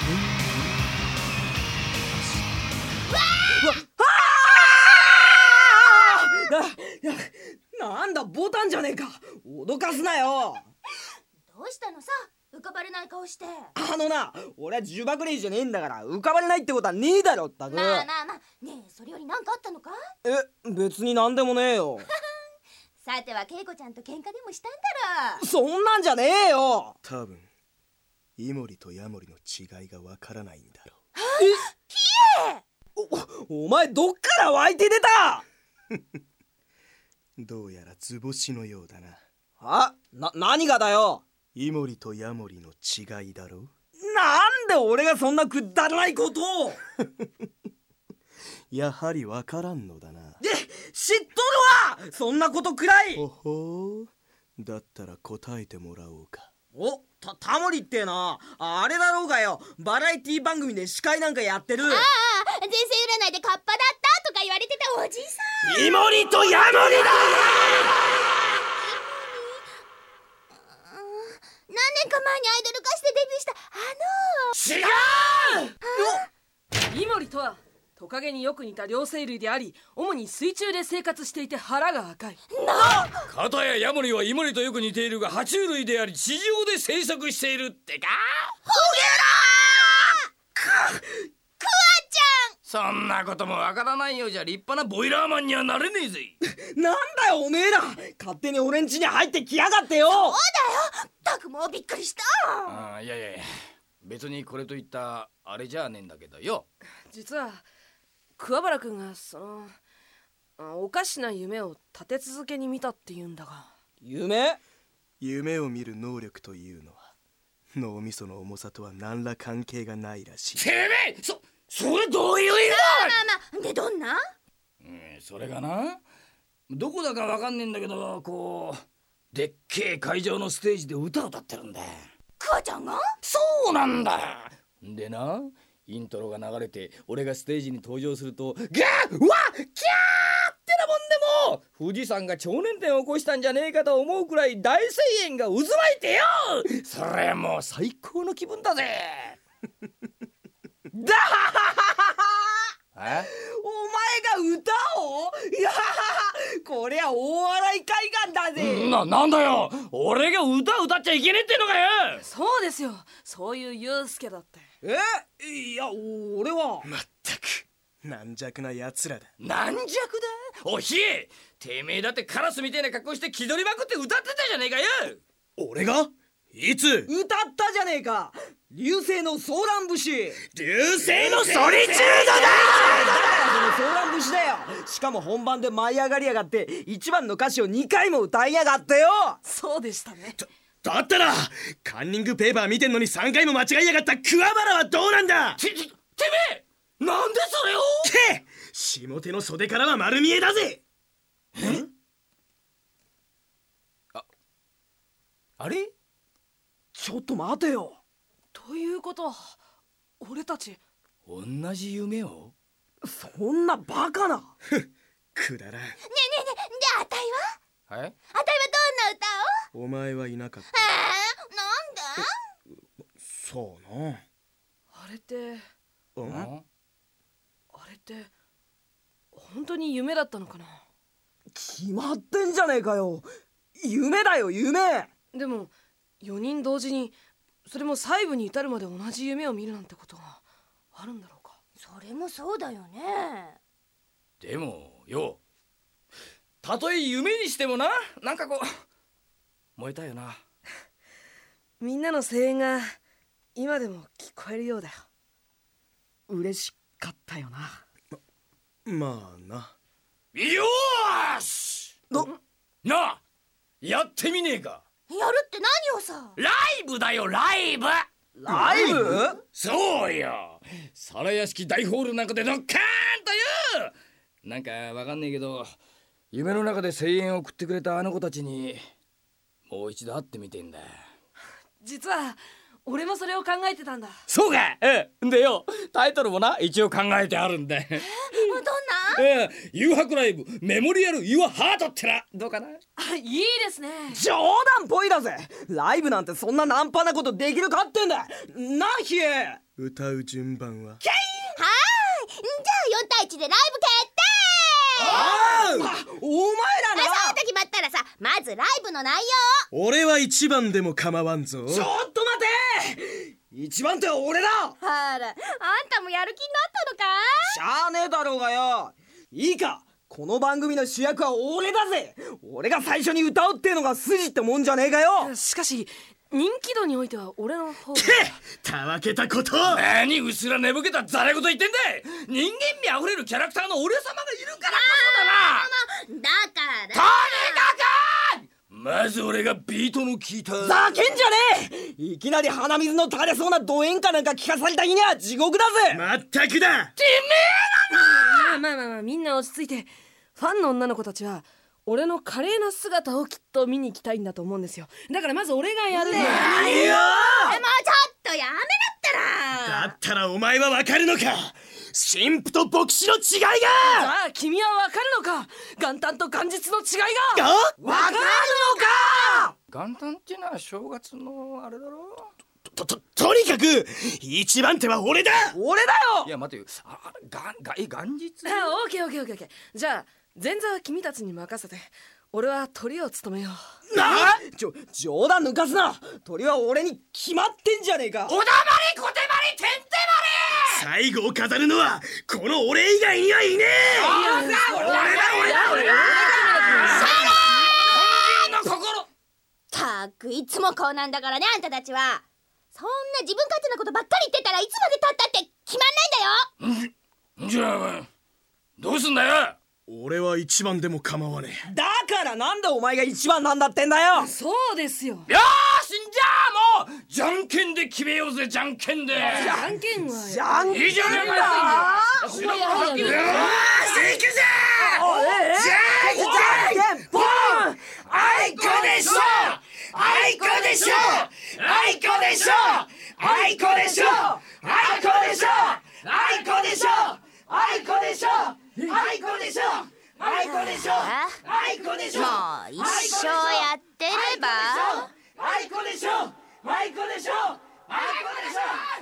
なんだボタンじゃねえか。脅かすなよ。 どうしたのさ、浮かばれない顔して。 俺は呪縛霊じゃねえんだから浮かばれないってことはねえだろったく。 まあねえ、それより何かあったのか？ 別になんでもねえよ。 さては恵子ちゃんと喧嘩でもしたんだろ。 そんなんじゃねえよ。 多分イモリとヤモリの違いがわからないんだろう。お前どっから湧いて出た？ どうやら図星のようだな。 何がだよ。 イモリとヤモリの違いだろ。 なんで俺がそんなくだらないことを。 やはりわからんのだな。 知っとるわ、そんなことくらい。 ほほう、だったら答えてもらおうか。 タモリってな、あれだろうがよ、バラエティ番組で司会なんかやってる。 前世占いでカッパだったとか言われてたおじさん。 イモリとヤモリだ。 何年か前にアイドル化してデビューした違う。イモリとはトカゲによく似た両生類であり、主に水中で生活していて腹が赤い。 かたやヤモリはイモリとよく似ているが爬虫類であり地上で生息しているってか。 ほげらー。クワちゃん、そんなこともわからないようじゃ立派なボイラーマンにはなれねえぜ。 なんだよおめえら、勝手に俺ん家に入ってきやがってよ。 そうだよ、たくもうびっくりした。 いや別にこれといったあれじゃねえんだけどよ。 実は桑原くんがおかしな夢を立て続けに見たって言うんだが。 夢を見る能力というのは脳みその重さとは何ら関係がないらしい。 てめえ、それどういう意味だ。 でどんな？ それがな、どこだかわかんねえんだけど、こうでっけえ会場のステージで歌を歌ってるんだ。 クワちゃんが？ そうなんだ。でな、イントロが流れて俺がステージに登場するとガーッワッキャーってなもんでも富士山が超燃点を起こしたんじゃねえかと思うくらい大声援が渦巻いてよ。それもう最高の気分だぜ。 だはははは。お前が歌を？いや、こりゃ大笑い海岸だぜ。 なんだよ、俺が歌っちゃいけねえってのかよ。 そうですよ、そういうユウスケだって。 いや俺は。 まったく軟弱なやつらだ。 軟弱だ？おひえ、てめえだってカラスみたいな格好して気取りまくって歌ってたじゃねえかよ。 俺が？いつ？ 歌ったじゃねえか、流星のソーラン節。 流星のソリチュードだ。 ソーラン節だよ。しかも本番で舞い上がりやがって1番の歌詞を2回も歌いやがってよ。 そうでしたね。 だったらカンニングペーパー見てんのに3回も間違いやがった桑原はどうなんだ。 てめえ、なんでそれを。 下手の袖からは丸見えだぜ。 あれ、 ちょっと待てよ。 ということは俺たち同じ夢を。 そんなバカな。 くだらん。 ねえあたいは？あたいはどんな歌を？ お前はいなかった。 なんで？ そうな。 あれってん？ 本当に夢だったのかな。 決まってんじゃねえかよ、夢だよ夢。 でも4人同時に、それも細部に至るまで同じ夢を見るなんてことがあるんだろうか。 それもそうだよね。 でもよ、たとえ夢にしてもなんかこう燃えたよな。 みんなの声援が今でも聞こえるようだよ。 嬉しかったよな。 まあな。 よーしなあ、やってみねえか。 やるって何をさ？ ライブだよ、ライブ。 ライブ？ そうよ、皿屋敷大ホールなんかでドッカーンとよ。なんかわかんねえけど、夢の中で声援を送ってくれたあの子たちにもう一度会ってみてんだ。 実は俺もそれを考えてたんだ。 そうか。でよ、タイトルもな一応考えてあるんだ。 どんな？ 誘白ライブメモリアルユアハートってな、どうかな。 いいですね。 冗談っぽいだぜ。ライブなんてそんなナンパなことできるかってんだな。ヒエ歌う順番は？ はーい、じゃあ4対1でライブ決定。 お前らな。 そうと決まったらさ、まずライブの内容。 俺は1番でも構わんぞ。 ちょっと待て、一番手は俺だ。 あら、あんたもやる気になったのか？ しゃあねえだろうがよ。いいか、この番組の主役は俺だぜ。俺が最初に歌うっていうのが筋ってもんじゃねえかよ。 しかし人気度においては俺の方が。 たわけたこと。 何うすら寝ぼけたざれ言言ってんだい。人間味あふれるキャラクターの俺様がいるからこそだな。 だからとにかくまず俺がビートの効いた。 ざけんじゃねえ。いきなり鼻水の垂れそうなド演歌なんか聞かされた日には地獄だぜ。 まったくだ。 てめえだな。 まあみんな落ち着いて。ファンの女の子たちは俺の華麗な姿をきっと見に行きたいんだと思うんですよ。だからまず俺がやるんだよ。 もうちょっとやめなったら。 だったらお前はわかるのか、神父と牧師の違いじが。 ゃあ君はわかるのか、元旦と元日の違いがわかるのか。 元旦っていうのは正月のあれだろ。 とにかく一番手は俺だ。 俺だよ。 いや待てよ、元日。 オーケー。じゃあ前座は君たちに任せて、俺は鳥を務めよう。 冗談抜かすな。鳥は俺に決まってんじゃねえか。 おだまりこてまりてんて最後を飾るのはこの俺以外にはいねえ。 まり。俺だ。の心。 たくいつもこうなんだからね、あんたたちは。そんな自分勝手なことばっかり言ってたらいつまで経ったって決まんないんだよ。 じゃあどうすんだよ。 俺は一番でも構わねえ。 だからなんでお前が一番なんだってんだよ。 そうですよ。 よーし、じゃあもうじゃんけんで決めようぜ。じゃんけんで。 じゃんけんはじゃんけんいいじゃねえかよ。 よーし行くぜ。 じゃんけんぽん。 あいこでしょ。あいこでしょ。あいこでしょ。あいこでしょ。あいこでしょ。あいこでしょ。あいこでしょ。あいこでしょ。あいこでしょ。あいこでしょ。 もう一生やってれば。 あいこでしょ。あいこでしょ。あいこでしょ。